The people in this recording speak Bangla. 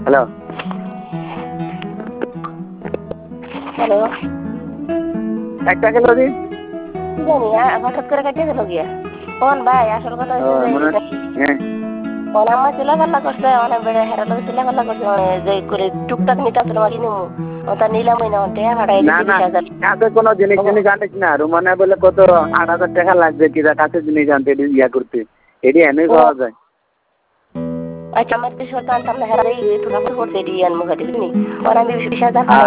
হ্যালো হ্যালো একটা গেল দিন কি জানি হঠাৎ করে কাটিয়ে গেল গিয়া কোন ভাই আসল কথা হচ্ছে যে হ্যাঁ আমার চিলাপাল্লা করছে অনেক বেড়ে হেরালো চিলাপাল্লা করছে যে করে টুকটাক নিতে আসলে মারি নিমু তা নিলামই না টেয়া ভাড়াই না না কাছে কোনো জিনিস জিনিস আনিস না রুমানে বলে কত 8,000 টাকা লাগবে কিরা কাছে জিনিস আনতে ইয়া করতে এটি এনেই পাওয়া যায় আচ্ছা আমার তো সরকার আনতাম না হেরাই একটু কাপড় পরছে এটি আনমুখা দিবনি ওর আমি 20,000